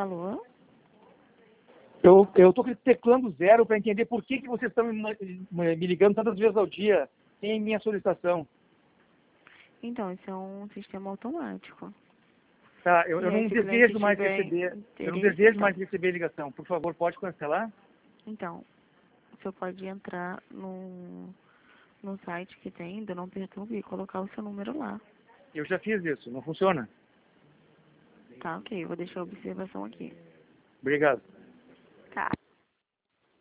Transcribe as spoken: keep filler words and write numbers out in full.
Alô? Eu eu estou teclando zero para entender por que, que vocês estão me, me ligando tantas vezes ao dia em minha solicitação. Então, isso é um sistema automático. Tá, eu, E eu aí, não se o cliente desejo mais tiver receber, eu não interesse, desejo então, mais receber ligação. Por favor, pode cancelar? então, você pode entrar no, no site que tem do Não Perturbe e colocar o seu número lá. Eu já fiz isso, não funciona? Tá, ok. Eu vou deixar a observação aqui. Obrigado. Tá.